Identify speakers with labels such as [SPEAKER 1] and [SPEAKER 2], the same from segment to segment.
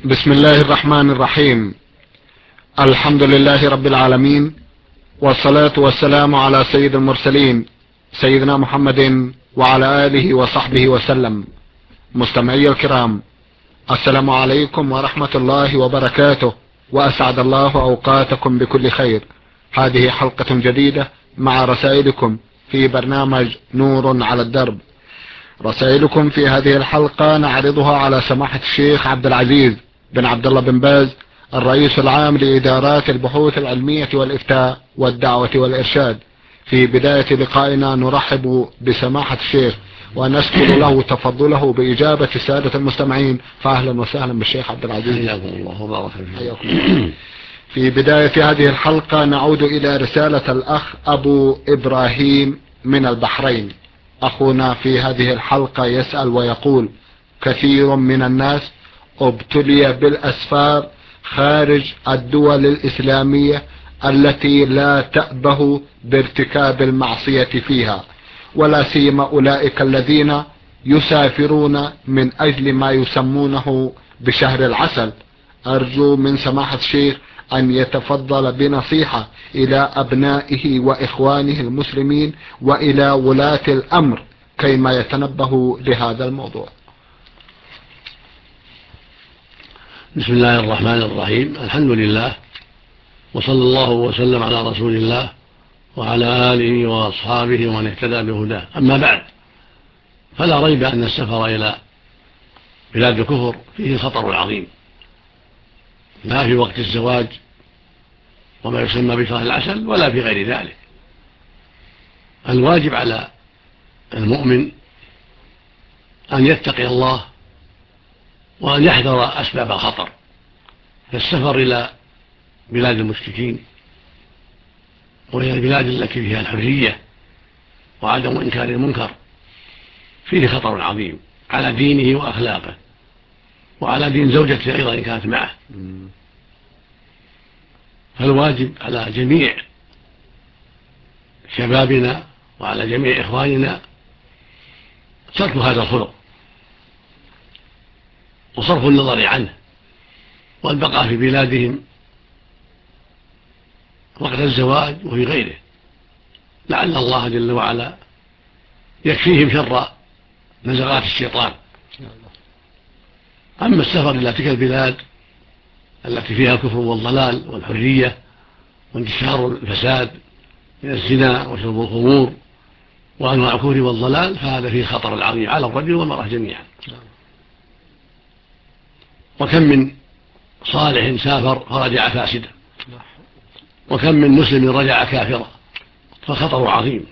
[SPEAKER 1] بسم الله الرحمن الرحيم. الحمد لله رب العالمين، والصلاة والسلام على سيد المرسلين سيدنا محمد وعلى آله وصحبه وسلم. مستمعي الكرام، السلام عليكم ورحمة الله وبركاته، وأسعد الله أوقاتكم بكل خير. هذه حلقة جديدة مع رسائلكم في برنامج نور على الدرب. رسائلكم في هذه الحلقة نعرضها على سماحة الشيخ عبد العزيز بن عبد الله بن باز، الرئيس العام لإدارات البحوث العلمية والإفتاء والدعوة والإرشاد. في بداية لقائنا نرحب بسماحة الشيخ ونشكر له تفضله بإجابة السادة المستمعين، فأهلا وسهلا بالشيخ عبد العزيز.
[SPEAKER 2] حياكم الله وبارك فيكم.
[SPEAKER 1] في بداية هذه الحلقة نعود إلى رسالة الأخ أبو إبراهيم من البحرين. أخونا في هذه الحلقة يسأل ويقول: كثير من الناس ابتلي بالأسفار خارج الدول الإسلامية التي لا تأبه بارتكاب المعصية فيها، ولا سيما أولئك الذين يسافرون من أجل ما يسمونه بشهر العسل. أرجو من سماحة الشيخ أن يتفضل بنصيحة إلى أبنائه وإخوانه المسلمين وإلى ولاة الأمر كيما يتنبه لهذا الموضوع.
[SPEAKER 2] بسم الله الرحمن الرحيم. الحمد لله، وصلى الله وسلم على رسول الله وعلى آله وأصحابه ومن اهتدى بهداه. أما بعد، فلا ريب أن السفر إلى بلاد الكفر فيه خطر عظيم، لا في وقت الزواج وما يسمى بشهر العسل ولا في غير ذلك. الواجب على المؤمن أن يتقي الله وأن يحذر أسباب الخطر. فالسفر إلى بلاد المشركين وهي البلاد التي فيها الحرية وعدم إنكار المنكر فيه خطر عظيم على دينه وأخلاقه وعلى دين زوجته أيضا إن كانت معه. فالواجب على جميع شبابنا وعلى جميع إخواننا ترك هذا الخلق وصرف النظر عنه والبقاء في بلادهم وقت الزواج وفي غيره، لعل الله جل وعلا يكفيهم شر نزغات الشيطان. أما السفر إلى تلك البلاد التي فيها الكفر والضلال والحرية وانتشار الفساد من الزنا وشرب الخمور وأنواع الكفر والضلال، فهذا فيه خطر عظيم على الرجل والمرأة جميعا. وكم من صالح سافر فرجع فاسدا، وكم من مسلم رجع كافرا، فخطر عظيم.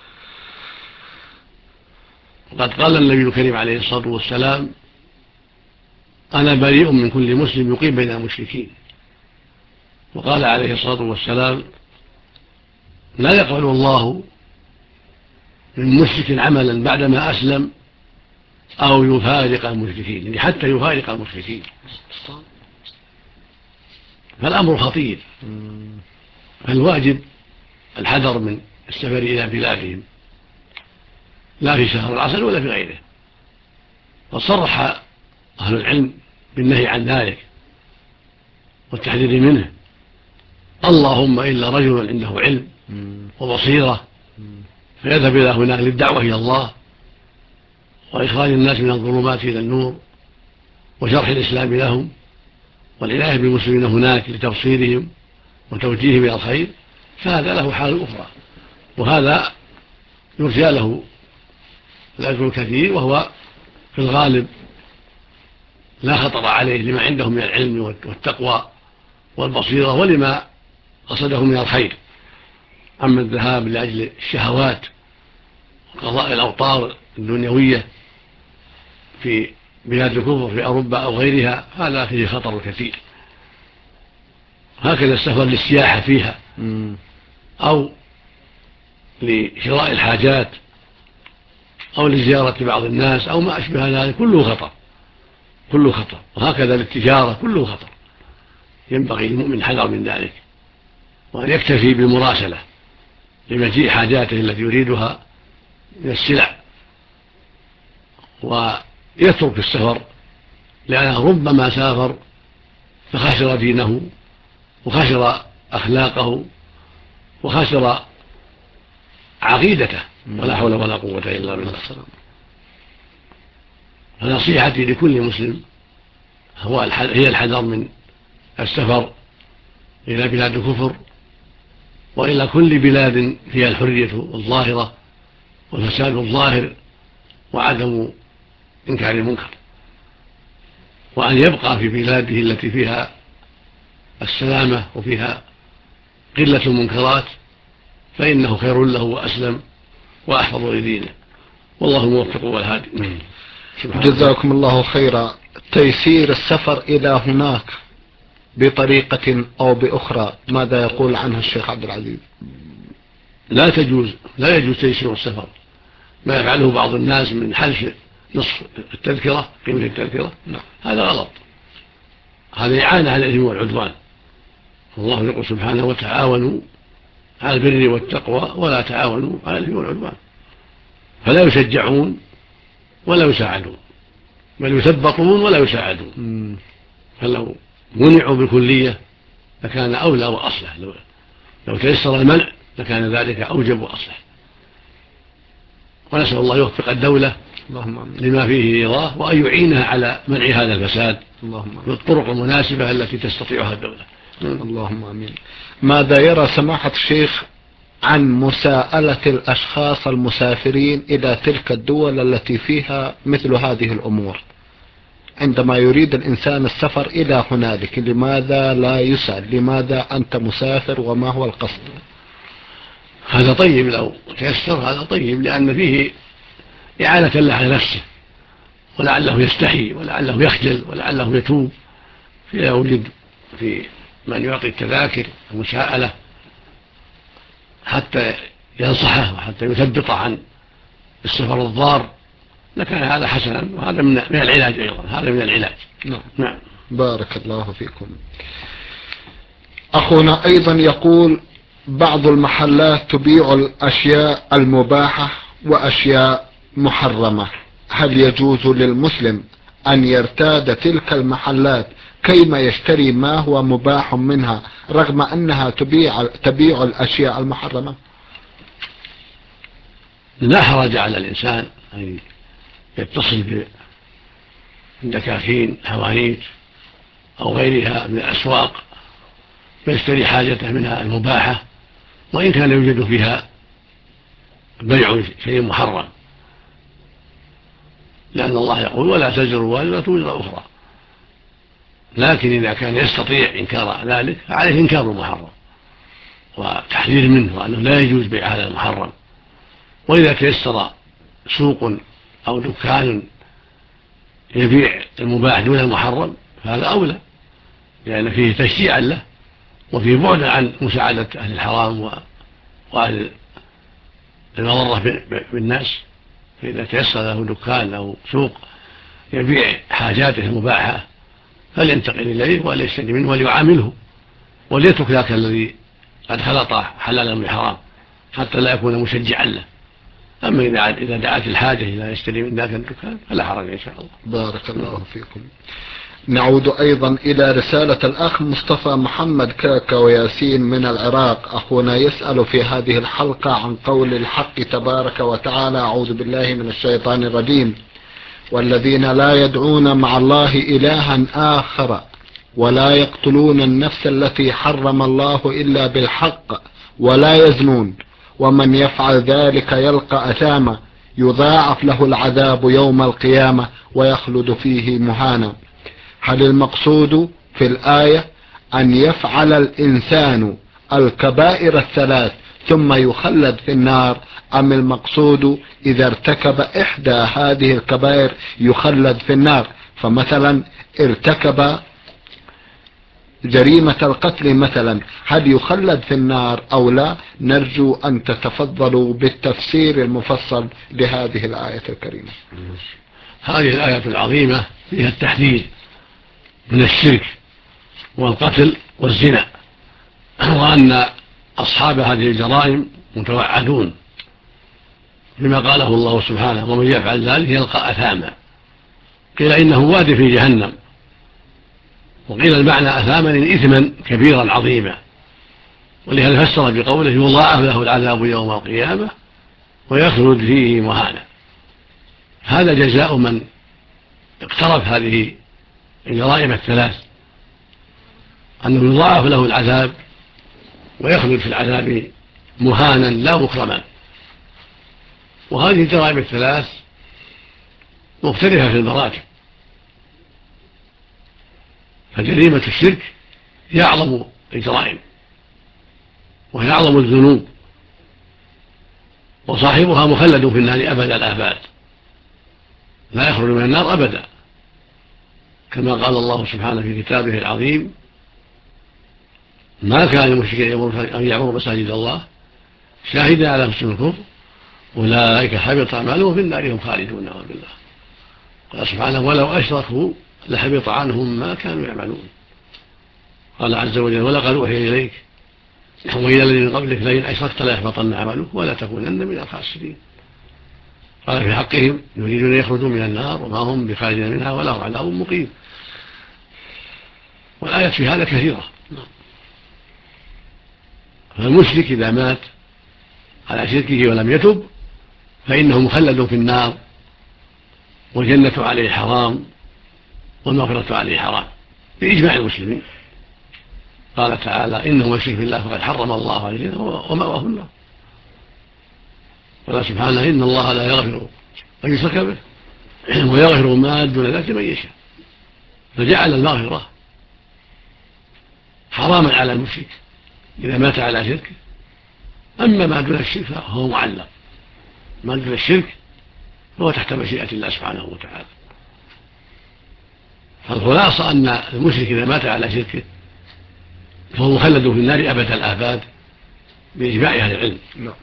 [SPEAKER 2] وقد قال النبي الكريم عليه الصلاة والسلام: أنا بريء من كل مسلم يقيم بين المشركين. وقال عليه الصلاة والسلام: لا يقبل الله من مشرك عملا بعدما أسلم أو يفارق المشركين، يعني حتى يفارق المشركين. فالأمر خطير، فالواجب الحذر من السفر إلى بلادهم، لا في شهر العسل ولا في غيره. وصرح أهل العلم بالنهي عن ذلك والتحذير منه، اللهم إلا رجل عنده علم وبصيرة فيذهب إلى هناك للدعوة إلى الله وإخراج الناس من الظلمات إلى النور وشرح الإسلام لهم والعناية بالمسلمين هناك لتبصيرهم وتوجيههم إلى الخير، فهذا له حال أخرى، وهذا يرجى له الأجر الكثير، وهو في الغالب لا خطر عليه لما عنده من العلم والتقوى والبصيرة ولما قصده من الخير. أما الذهاب لأجل الشهوات وقضاء الأوطار الدنيوية في بلاد الكفر في أوروبا أو غيرها، هذا فيه خطر كثير. هكذا السفر للسياحة فيها أو لشراء الحاجات أو لزيارة بعض الناس أو ما أشبه ذلك كله خطر. وهكذا للتجارة كله خطر. ينبغي للمؤمن الحذر من ذلك، وأن يكتفي بالمراسلة لمجيء حاجاته التي يريدها من السلع، ويترك السفر، لأنه ربما سافر فخسر دينه وخسر أخلاقه وخسر عقيدته، ولا حول ولا قوة إلا بالله. فنصيحتي لكل مسلم هي الحذر من السفر إلى بلاد الكفر وإلى كل بلاد فيها الحرية الظاهرة والفساد الظاهر وعدم إنكار المنكر، وأن يبقى في بلاده التي فيها السلامة وفيها قلة المنكرات، فإنه خير له وأسلم وأحفظ لدينه، والله الموفق والهادي.
[SPEAKER 1] جزاكم الله خيرا. تيسير السفر إلى هناك بطريقة أو بأخرى، ماذا يقول عنه الشيخ عبد العزيز؟
[SPEAKER 2] لا يجوز تيسير السفر. ما يفعله بعض الناس من حذف نصف التذكرة، قيمة التذكرة، هذا غلط، هذا إعانة على الإثم والعدوان. الله يقول سبحانه: وتعاونوا على البر والتقوى ولا تعاونوا على الإثم والعدوان. فلا يشجعون ولا يساعدون، بل يثبطون ولا يساعدون. فلو منعوا بالكلية لكان أولى وأصلح، لو تيسر المنع لكان ذلك أوجب وأصلح. ونسأل الله يوفق الدولة لما فيه رضاه، وأن يعينها على منع هذا الفساد بالطرق المناسبة التي تستطيعها الدولة.
[SPEAKER 1] اللهم آمين. ماذا يرى سماحة الشيخ عن مساءلة الأشخاص المسافرين إلى تلك الدول التي فيها مثل هذه الأمور؟ عندما يريد الإنسان السفر إلى هنالك، لماذا لا يسأل لماذا أنت مسافر وما هو القصد؟
[SPEAKER 2] هذا طيب، لو تيسر هذا طيب، لأن فيه إعانة له على نفسه، ولعله يستحي ولعله يخجل ولعله يتوب. فإذا وجد في من يعطي التذاكر المساءلة حتى ينصحه وحتى يثبط عن السفر الضار لكان هذا حسنا، وهذا من العلاج أيضا، هذا من العلاج.
[SPEAKER 1] نعم. بارك الله فيكم. أخونا أيضا يقول: بعض المحلات تبيع الأشياء المباحة وأشياء محرمة، هل يجوز للمسلم أن يرتاد تلك المحلات كيما يشتري ما هو مباح منها رغم أنها تبيع الأشياء المحرمة؟
[SPEAKER 2] لا حرج على الإنسان أن يتصل بالدكاكين حوانيت أو غيرها من الأسواق فيشتري حاجته منها المباحة، وإن كان يوجد فيها بيع شيء محرم، لأن الله يقول: ولا تزر وازرة وزر أخرى. لكن إذا كان يستطيع إنكار ذلك فعليه إنكار المحرم وتحذير منه، وأنه لا يجوز بيع هذا المحرم. وإذا تيسر سوق أو دكان يبيع المباح دون المحرم فهذا أولى، لأن فيه تشجيعا له وفيه بعد عن مساعدة أهل الحرام وأهل المضرة بالناس. فإذا تيسر له دكان أو سوق يبيع حاجاته المباحة فلينتقل إليه وليشتري منه وليعامله، وليترك ذاك الذي قد خلط حلالا من حرام حتى لا يكون مشجعا له. أما إذا دعت الحاجة إلى يشتري من ذاك الدكان فلا حرج إن شاء الله.
[SPEAKER 1] بارك الله فيكم. نعود أيضا إلى رسالة الأخ مصطفى محمد كاكا وياسين من العراق. أخونا يسأل في هذه الحلقة عن قول الحق تبارك وتعالى: أعوذ بالله من الشيطان الرجيم: والذين لا يدعون مع الله إلها آخر ولا يقتلون النفس التي حرم الله إلا بالحق ولا يزنون ومن يفعل ذلك يلقى أثاما يضاعف له العذاب يوم القيامة ويخلد فيه مهانا. هل المقصود في الآية أن يفعل الإنسان الكبائر الثلاث ثم يخلد في النار، أم المقصود إذا ارتكب إحدى هذه الكبائر يخلد في النار؟ فمثلا ارتكب جريمة القتل مثلا، هل يخلد في النار أو لا؟ نرجو أن تتفضلوا بالتفسير المفصل لهذه الآية الكريمة.
[SPEAKER 2] هذه الآية العظيمة فيها التحذير من الشرك والقتل والزنا، وأن أصحاب هذه الجرائم متوعدون بما قاله الله سبحانه: ومن يفعل ذلك يلقى أثاما. قيل إنه واد في جهنم وقيل المعنى أثامن إثما كبيرا عظيما، ولهذا فسر بقوله يضاعف له العذاب يوم القيامة ويخلد فيه مهانا. هذا جزاء من اقترف هذه الجرائم الثلاث، أنه يضاعف له العذاب ويخلد في العذاب مهانا لا مكرما. وهذه الجرائم الثلاث مختلفة في المراتب، فجريمة الشرك هي أعظم الجرائم وهي أعظم الذنوب، وصاحبها مخلد في النار أبد الآباد، لا يخرج من النار أبدا، كما قال الله سبحانه في كتابه العظيم: ما كان المشركين أن يعمروا مساجد الله شاهدا على أنفسهم الكفر أولئك حبط أعمالهم في النار هم خالدون نعوذ بالله. قال سبحانه: ولو أشركوا لحبط عنهم ما كانوا يعملون. قال عز وجل: ولقد أوحي إليك وإلى الذين من قبلك لئن أشركت ليحبطن عملك ولا تكونن من الخاسرين. قال في حقهم: يريدون أن يخرجوا من النار وما هم بخارجين منها ولهم عذاب مقيم. والآيات في هذا كثيرة. فالمشرك إذا مات على شركه ولم يتب فإنه مخلد في النار، والجنة عليه حرام والمغفرة عليه حرام بإجماع المسلمين. قال تعالى: إنه من يشرك بالله فقد حرم الله عليه الجنة ومأواه النار. قال سبحانه: إن الله لا يغفر أن يشرك به ويغفر ما دون ذلك من يشاء. فجعل المغفرة حراما على المشرك إذا مات على شركه، أما ما دون الشرك فهو معلق. ما دون الشرك هو تحت مشيئة الله سبحانه وتعالى. فالخلاصة أن المشرك إذا مات على شركه فهو مخلد في النار أبد الآباد بإجماع أهل العلم.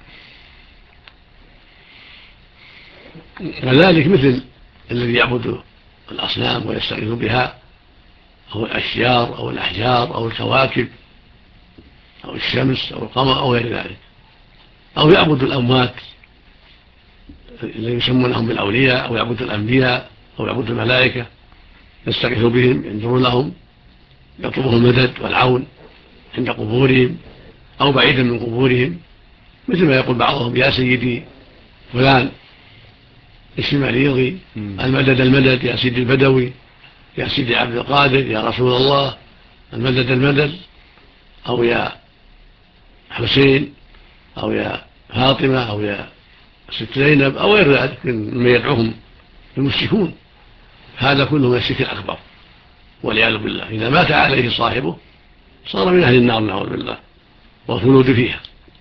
[SPEAKER 2] كذلك مثل الذي يعبد الأصنام ويستغيث بها، أو الأشجار أو الأحجار أو الكواكب أو الشمس أو القمر أو غير ذلك، أو يعبد الأموات الذين يسمونهم بالأولياء، أو يعبد الأنبياء أو يعبد الملائكة، يستغيث بهم، ينظر لهم، يطلبهم المدد والعون عند قبورهم أو بعيدا من قبورهم، مثل ما يقول بعضهم: يا سيدي فلان الشماليضي المدد المدد، يا سيدي البدوي، يا سيدي عبد القادر، يا رسول الله المدد المدد، أو يا حسين، أو يا فاطمة، أو يا ست زينب، أو غير ذلك مما يدعوهم المشركون. هذا كله من الشرك الأكبر والعياذ بالله. إذا مات عليه صاحبه صار من أهل النار نعوذ بالله والخلود فيها.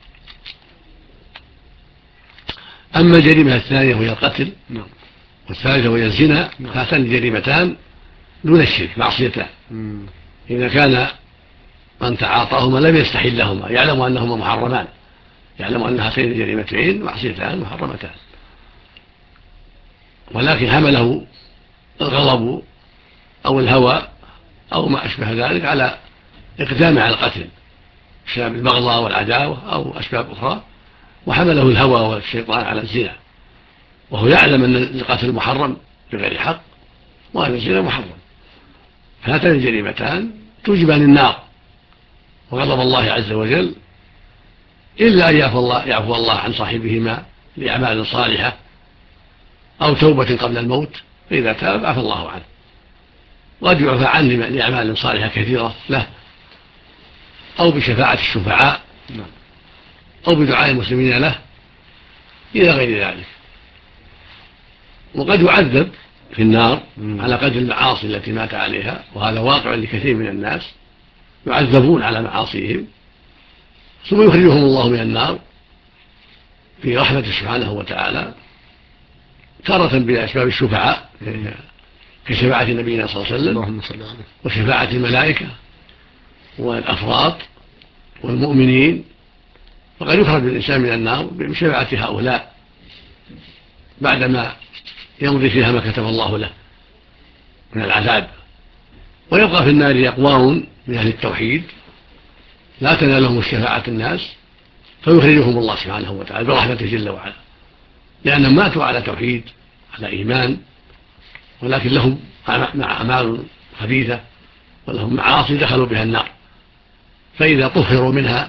[SPEAKER 2] أما الجريمة الثانية وهي القتل والثالثة وهي الزنا، هاتان جريمتان دون الشرك، معصيتان. إذا كان من تعاطاهما لم يستحلهما، يعلم أنهما محرمان، يعلم أن هاتين الجريمتين معصيتان محرمتان، ولكن حمله الغضب أو الهوى أو ما أشبه ذلك على إقدام على القتل بسبب البغضاء والعداوة أو أسباب أخرى، وحمله الهوى والشيطان على الزنا، وهو يعلم أن القتل محرم بغير حق وأن الزنا محرم. فهاتان الجريمتان توجبان النار وغضب الله عز وجل، إلا أن يعفو الله عن صاحبهما لأعمال صالحة أو توبة قبل الموت، فإذا تاب عفى الله عنه، وقد يعفى عنه لأعمال صالحة كثيرة له، أو بشفاعة الشفعاء، أو بدعاء المسلمين له إلى غير ذلك. وقد يعذب في النار على قدر المعاصي التي مات عليها، وهذا واقع لكثير من الناس، يعذبون على معاصيهم ثم يخرجهم الله من النار في رحمته سبحانه وتعالى، تارة بأسباب الشفعاء كشفاعة نبينا صلى الله عليه وسلم وشفاعة الملائكة والأفراد والمؤمنين. فقد يخرج الإنسان من النار بشفاعة هؤلاء بعدما يمضي فيها ما كتب الله له من العذاب، ويبقى في النار أقوام من أهل التوحيد لا تنالهم الشفاعة الناس، فيخرجهم الله سبحانه وتعالى برحمته جل وعلا، لأنهم ماتوا على توحيد على إيمان، ولكن لهم أعمال خبيثة ولهم معاصي دخلوا بها النار، فإذا طهروا منها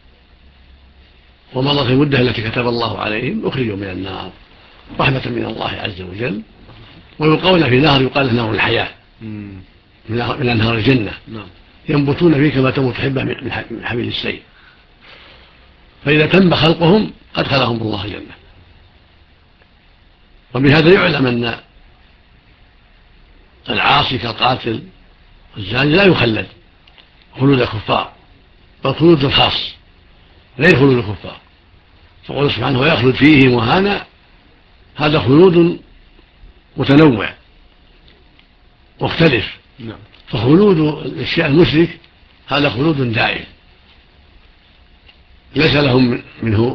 [SPEAKER 2] ومضت المدة التي كتب الله عليهم أخرجوا من النار رحمة من الله عز وجل. ويلقون في نهر يقال له نهر الحياة من أنهار الجنة، ينبتون فيه كما تنبت حبة من حبيل السيل، فإذا تم خلقهم أدخلهم الله الجنة. وبهذا يعلم أن العاصي كالقاتل والزاني لا يخلد خلود الكفار، بل خلود الخاص غير خلود الكفار. فقال سبحانه ويخلد فيه مهانا، هذا خلود متنوع مختلف. فخلود الشيء المشرك هذا خلود دائم ليس لهم منه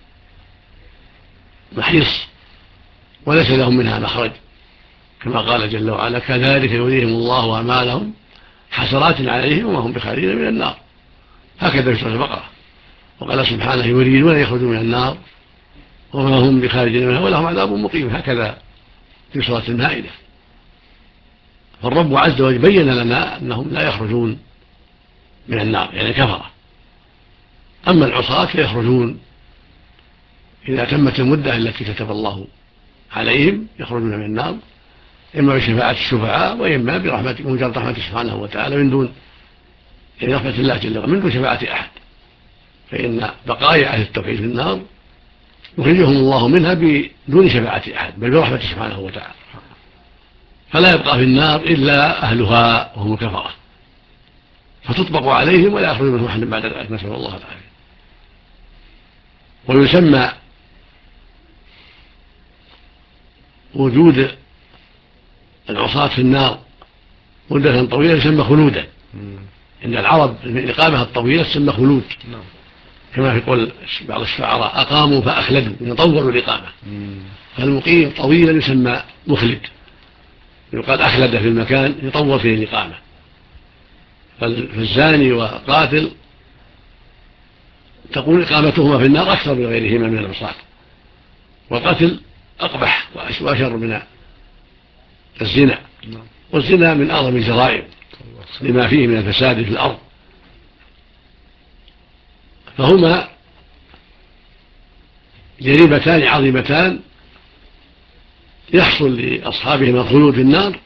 [SPEAKER 2] محيص وليس لهم منها مخرج، كما قال جل وعلا كذلك يريهم الله أعمالهم حسرات عليهم وما هم بخارجين من النار، هكذا في سورة البقرة. وقال سبحانه يريدون أن يخرجوا من النار وما هم بخارجين منها ولهم عذاب مقيم، هكذا في سورة المائدة. فالرب عز وجل بين لنا أنهم لا يخرجون من النار يعني كفرة. أما العصاة فيخرجون إذا تمت المدة التي كتب الله عليهم، يخرجون من النار إما بشفاعة الشفعاء وإما بمجرد رحمته سبحانه وتعالى من دون رحمة الله جل وعلا من دون شفاعة أحد. فإن بقايا أهل التوحيد في النار يخرجهم الله منها بدون شفاعة أحد بل برحمته سبحانه وتعالى، فلا يبقى في النار إلا أهلها وهم الكفرة، فتطبق عليهم ولا يخرج منهم أحد بعد ذلك، نسأل الله العافية. ويسمى وجود العصاة في النار مدة طويلة يسمى خلودا عند العرب، الإقامة الطويلة تسمى خلود، كما في قول بعض الشعراء أقاموا فأخلدوا يطولوا الإقامة. فالمقيم طويلا يسمى مخلد، يقال أخلد في المكان يطول فيه الإقامة. فالزاني وقاتل تقول إقامتهما في النار أكثر من غيرهما من العصاة، والقتل أقبح وأشر من الزنا، والزنا من أعظم الجرائم لما فيه من الفساد في الأرض. فهما جريمتان عظيمتان يحصل لأصحابهما الخلود في النار،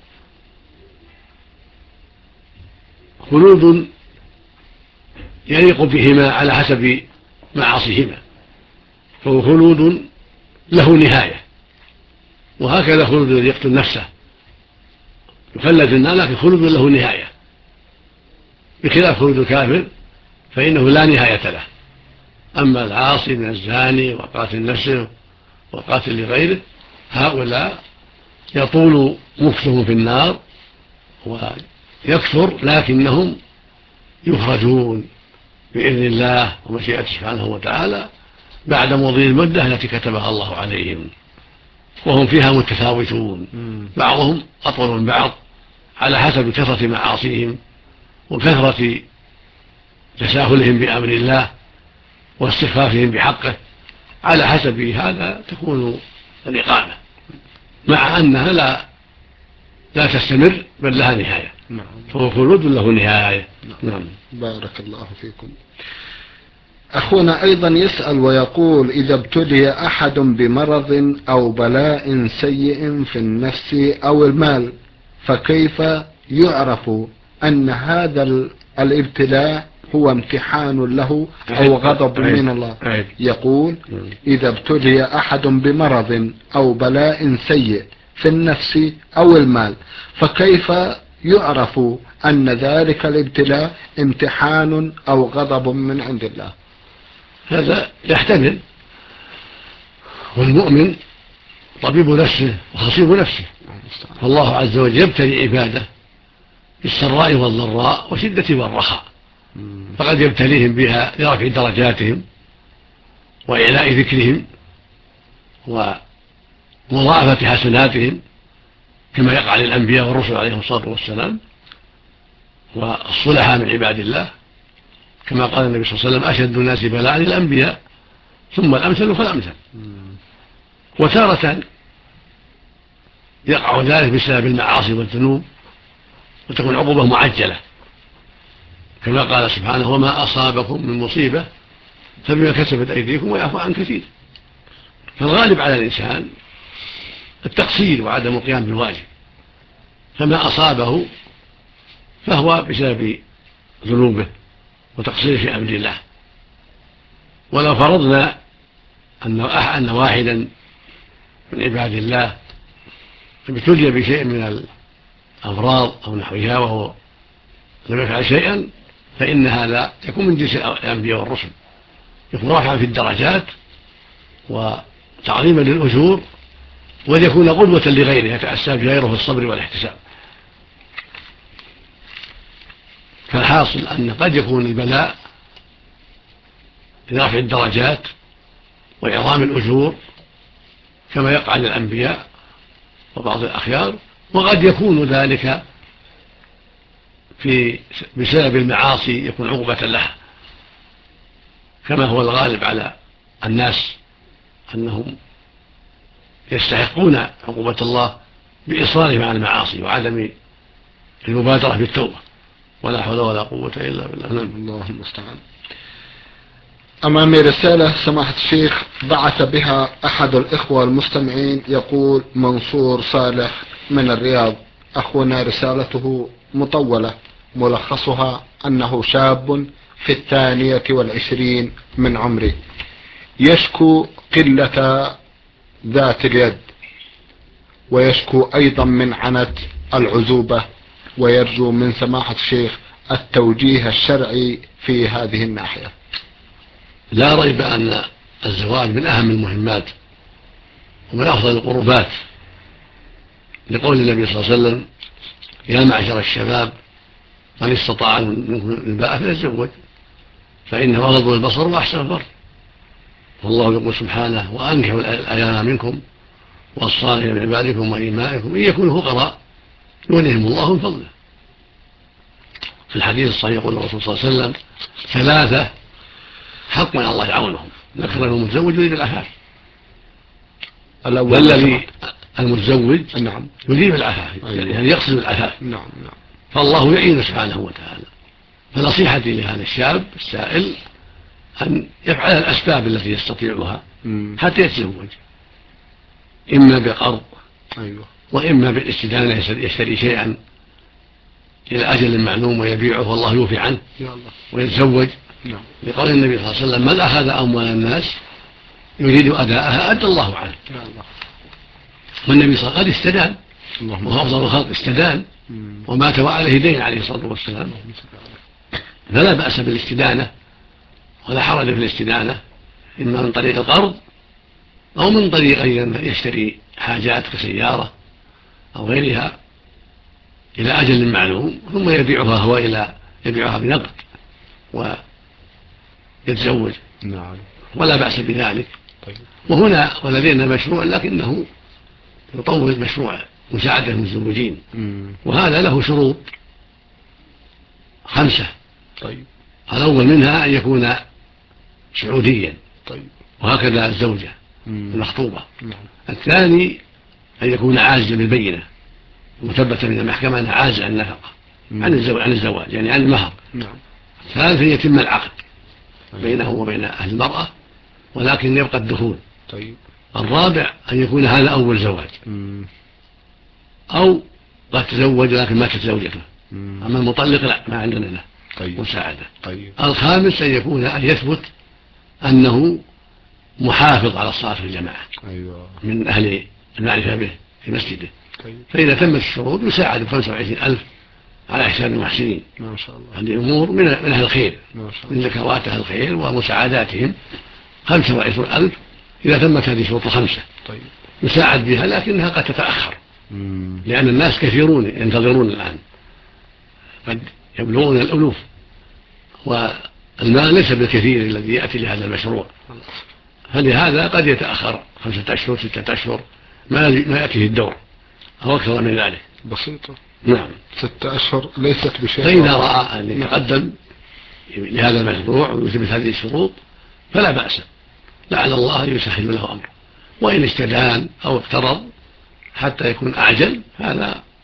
[SPEAKER 2] خلود يليق بهما على حسب معاصيهما، فهو خلود له نهاية. وهكذا خلود الذي يقتل نفسه يخلد في النار لكن خلود له نهاية، بخلاف خلود الكافر فإنه لا نهاية له. أما العاصي من الزاني وقاتل نفسه وقاتل لغيره هؤلاء يطول مكثهم في النار ويكثر، لكنهم يخرجون بإذن الله ومشيئته سبحانه وتعالى بعد مضي المدة التي كتبها الله عليهم، وهم فيها متفاوتون، بعضهم أطول من بعض على حسب كثرة معاصيهم وكثرة تساهلهم بأمر الله واستخفافهم بحقه، على حسب هذا تكون الإقامة، مع أنها لا تستمر بل لها نهاية. فهو خلود له نهاية. نعم.
[SPEAKER 1] بارك الله فيكم. أخونا أيضا يسأل ويقول إذا ابتلي أحد بمرض أو بلاء سيء في النفس أو المال فكيف يعرف أن هذا الابتلاء هو امتحان له أو غضب من الله؟ يقول إذا ابتلي أحد بمرض أو بلاء سيء في النفس أو المال فكيف يعرف أن ذلك الابتلاء امتحان أو غضب من عند الله؟
[SPEAKER 2] هذا يحتمل، والمؤمن طبيب نفسه وخصيب نفسه، فالله عز وجل يبتلي عباده بالسراء والضراء وشدة والرخاء، فقد يبتليهم بها لرفع درجاتهم وإعلاء ذكرهم ومضاعفة حسناتهم كما يقع للأنبياء والرسل عليهم الصلاة والسلام والصلحاء من عباد الله، كما قال النبي صلى الله عليه وسلم أشد الناس بلاء الأنبياء ثم الأمثل فالأمثل. وتارة يقع ذلك بسبب المعاصي والذنوب وتكون عقوبة معجلة كما قال سبحانه وما أصابكم من مصيبة فبما كسبت أيديكم ويعفو عن كثير. فالغالب على الإنسان التقصير وعدم القيام بالواجب، فما أصابه فهو بسبب ذنوبه وتقصير في أمر الله. ولو فرضنا أن واحدا من عباد الله ابتلي بشيء من الأمراض أو نحوها وهو لم يفعل شيئا، فإن هذا يكون من جنس الأنبياء والرسل، يكون رفعا في الدرجات وتعظيما للأجور، وليكون قدوة لغيره يتأسى بغيره في الصبر والاحتساب. فالحاصل أن قد يكون البلاء لرفع الدرجات وإعظام الأجور كما يقع للأنبياء وبعض الأخيار، وقد يكون ذلك بسبب المعاصي يكون عقوبة لها، كما هو الغالب على الناس أنهم يستحقون عقوبة الله بإصرارهم على المعاصي وعدم المبادرة بالتوبة، ولا حول ولا قوة إلا بالله.
[SPEAKER 1] الله المستعان. أمامي رسالة سماحة الشيخ بعث بها أحد الإخوة المستمعين، يقول منصور صالح من الرياض. أخونا رسالته مطولة، ملخصها أنه شاب في 22 من عمره، يشكو قلة ذات اليد، ويشكو أيضا من عنت العزوبة، ويرجو من سماحة الشيخ التوجيه الشرعي في هذه الناحية.
[SPEAKER 2] لا ريب أن الزواج من أهم المهمات ومن أفضل القربات، لقول النبي صلى الله عليه وسلم يا معشر الشباب من استطاع منكم الباءة فليتزوج فإنه أغض البصر وأحسن الفرج. والله يقول سبحانه وأنكحوا الأيام منكم والصالحين من عبادكم وإمائكم إن يكونوا فقراء يغنيهم الله من فضله. في الحديث الصحيح يقول الرسول صلى الله عليه وسلم ثلاثة حق من الله يعونهم، ذكر المتزوج يريد العفاف، والذي المتزوج
[SPEAKER 1] نعم
[SPEAKER 2] يريد العفاف يعني يقصد العفاف،
[SPEAKER 1] نعم
[SPEAKER 2] فالله يعين سبحانه وتعالى. فنصيحتي لهذا الشاب السائل أن يفعل الأسباب التي يستطيعها حتى يتزوج، إما بقرض وإما بالاستدانة يشتري شيئا إلى أجل معلوم ويبيعه والله يوفي عنه ويتزوج، لقول النبي صلى الله عليه وسلم من أخذ أموال الناس يريد أداءها أدى الله عنه. والنبي صلى الله عليه وسلم قد استدان، وهو أفضل الخلق استدان ومات وعليه دين عليه الصلاة والسلام، فلا بأس بالاستدانة ولا حرج في الاستدانة، إما من طريق القرض أو من طريق أن يشتري حاجات كسيارة أو غيرها إلى أجل معلوم ثم يبيعها هو يبيعها بنقد ويتزوج، ولا بأس بذلك. وهنا ولدينا مشروع لكنه يطول مشروع مساعدة المتزوجين، وهذا له شروط 5. الأول منها أن يكون سعوديا، وهكذا الزوجة المخطوبة. الثاني أن يكون عاجزا بالبينة مثبتا من المحكمة أنها عاجزة عن النفقة عن الزواج يعني عن المهر. الثالث أن يتم العقد بينه وبين أهل المرأة ولكن يبقى الدخول. الرابع أن يكون هذا أول زواج أو قد تزوج لكن ماتت زوجته، أما المطلق لا ما عندنا له مساعدة. الخامس أن يثبت أنه محافظ على الصلاة في الجماعة من أهل المعرفة به في مسجده. فإذا تمت الشروط يساعد 25,000 على حساب المحسنين. ما شاء الله. هذه أمور من أهل الخير، من ذكوات أهل الخير ومساعداتهم. 25,000 إذا تمت هذه الشروط 5 يساعد بها، لكنها قد تتأخر لأن الناس كثيرون ينتظرون الآن، قد يبلغون الألوف، والمال ليس بالكثير الذي يأتي لهذا المشروع، فلهذا قد يتأخر 5 أشهر 6 أشهر ما يأتيه الدور أو أكثر من ذلك.
[SPEAKER 1] بسيطة.
[SPEAKER 2] نعم
[SPEAKER 1] 6 أشهر ليست بشيء.
[SPEAKER 2] فإذا رأى أن يتقدم لهذا المشروع ويثبت هذه الشروط فلا بأس، لعل الله يسهل له أمره. وإن استدان أو اقترض حتى يكون أعجل هذا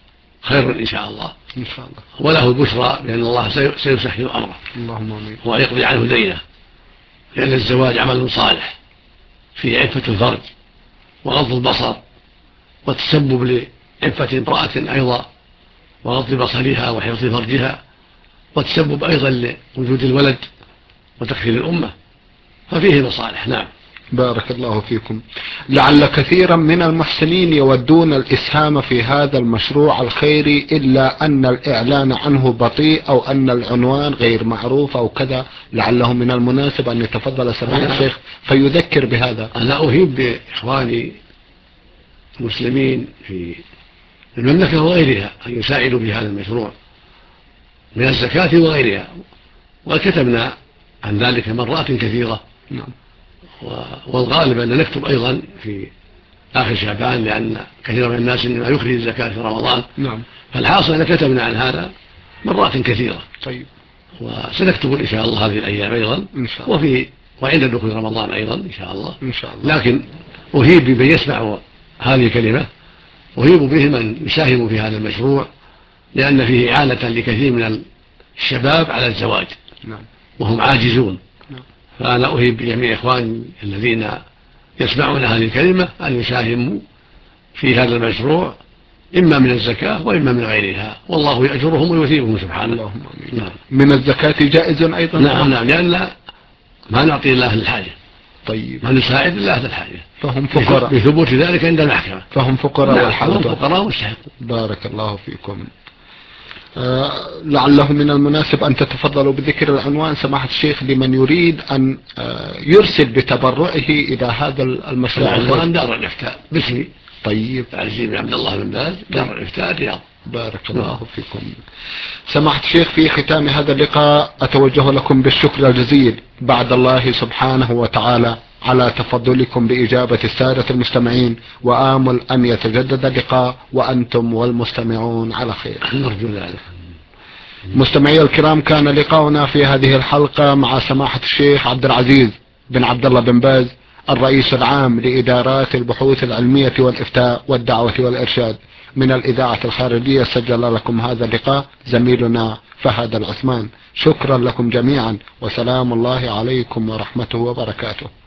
[SPEAKER 2] خير إن شاء الله،
[SPEAKER 1] إن شاء الله.
[SPEAKER 2] وله البشرى بأن الله سيسهل أمره،
[SPEAKER 1] اللهم آمين.
[SPEAKER 2] ويقضي عنه دينه، لأن الزواج عمل صالح في عفة الفرج وغض البصر والتسبب لعفة امرأة أيضا وغض بصرها وحفظ فرجها، والتسبب أيضا لوجود الولد وتكثير الأمة، ففيه مصالح. نعم.
[SPEAKER 1] بارك الله فيكم. لعل كثيرا من المحسنين يودون الإسهام في هذا المشروع الخيري، إلا أن الإعلان عنه بطيء أو أن العنوان غير معروف أو كذا، لعله من المناسب أن يتفضل سماحة الشيخ فيذكر بهذا.
[SPEAKER 2] أنا أهيب بإخواني المسلمين في المملكة وغيرها أن يساعدوا في هذا المشروع من الزكاة وغيرها، وكتبنا عن ذلك مرات كثيرة.
[SPEAKER 1] نعم.
[SPEAKER 2] والغالب أن نكتب أيضا في آخر شعبان، لأن كثير من الناس إنما يخرج الزكاة في رمضان.
[SPEAKER 1] نعم.
[SPEAKER 2] فالحاصل أن كتبنا عن هذا مرات كثيرة.
[SPEAKER 1] طيب.
[SPEAKER 2] وسنكتب إن شاء الله هذه الأيام أيضا
[SPEAKER 1] إن شاء الله.
[SPEAKER 2] وعند دخول رمضان أيضا إن شاء الله.
[SPEAKER 1] إن شاء الله.
[SPEAKER 2] لكن أهيب بمن يسمع هذه الكلمة، أهيب به من يساهم في هذا المشروع، لأن فيه إعانة لكثير من الشباب على الزواج.
[SPEAKER 1] نعم.
[SPEAKER 2] وهم عاجزون.
[SPEAKER 1] نعم.
[SPEAKER 2] فأنا أهيب بجميع إخواني الذين يسمعون هذه الكلمة أن يساهموا في هذا المشروع، إما من الزكاة وإما من غيرها، والله يأجرهم ويثيبهم سبحانه.
[SPEAKER 1] اللهم آمين.
[SPEAKER 2] نعم.
[SPEAKER 1] من الزكاة جائز أيضا.
[SPEAKER 2] نعم. لأن ما نعطي الله للحاجة.
[SPEAKER 1] طيب.
[SPEAKER 2] ما نساعد الله للحاجة.
[SPEAKER 1] فهم فقراء.
[SPEAKER 2] بثبوت ذلك عند المحكمة.
[SPEAKER 1] فهم فقراء.
[SPEAKER 2] نعم.
[SPEAKER 1] والحالة.
[SPEAKER 2] فهم فقراء مستحقون.
[SPEAKER 1] بارك الله فيكم. لعله من المناسب أن تتفضلوا بذكر العنوان سماحة الشيخ لمن يريد أن يرسل بتبرعه إلى هذا المشروع.
[SPEAKER 2] العنوان دار الإفتاء باسمي.
[SPEAKER 1] طيب.
[SPEAKER 2] عزيز بن عبد الله بن باز، دار الإفتاء الرياض.
[SPEAKER 1] بارك الله فيكم. سماحة الشيخ، في ختام هذا اللقاء أتوجه لكم بالشكر الجزيل بعد الله سبحانه وتعالى على تفضلكم بإجابة السادة المستمعين، وآمل أن يتجدد اللقاء وأنتم والمستمعون على خير.
[SPEAKER 2] نرجو ذلك.
[SPEAKER 1] مستمعي الكرام، كان لقاؤنا في هذه الحلقة مع سماحة الشيخ عبد العزيز بن عبد الله بن باز، الرئيس العام لإدارات البحوث العلمية والإفتاء والدعوة والإرشاد، من الإذاعة الخارجية. سجل لكم هذا اللقاء زميلنا فهد العثمان. شكرا لكم جميعا، وسلام الله عليكم ورحمته وبركاته.